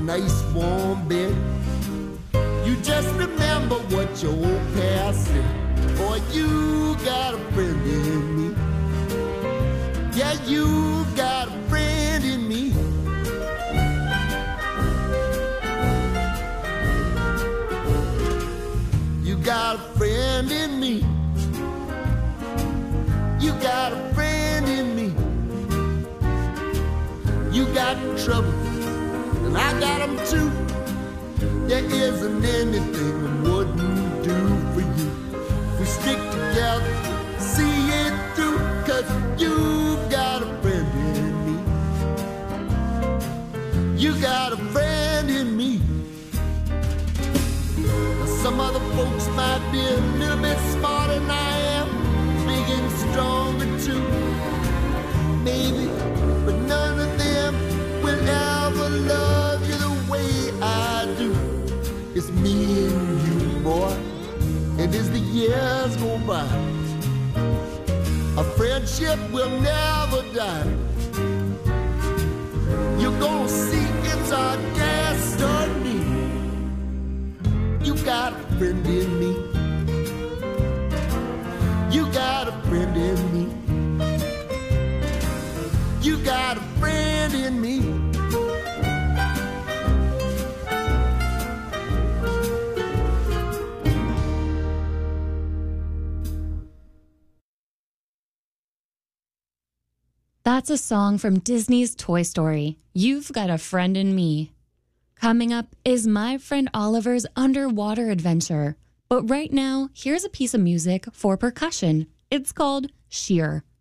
nice warm bed. You just remember what your old past said. Boy, you got a friend in me. Yeah, you got a friend in me. You got a friend in me. You got a friend in me. You got trouble, and I got them too. There isn't anything I wouldn't do for you. We stick together, see it through, 'cause you got a friend in me. You got a friend in me. Now some other folks might be a little bit smarter than I am, big and stronger too, maybe, but none of them will ever love you the way I do. It's me and you, boy, and as the years go by, our friendship will never die. You're gonna see it's our destiny. You got a friend in me. You got a friend in me. You got a friend in me. That's a song from Disney's Toy Story, You've Got a Friend in Me. Coming up is my friend Oliver's underwater adventure. But right now, here's a piece of music for percussion. It's called Sheer.